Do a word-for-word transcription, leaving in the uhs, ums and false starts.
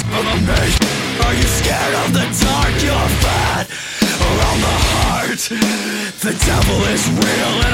Are you scared of the dark? You're fat around the heart. The devil is real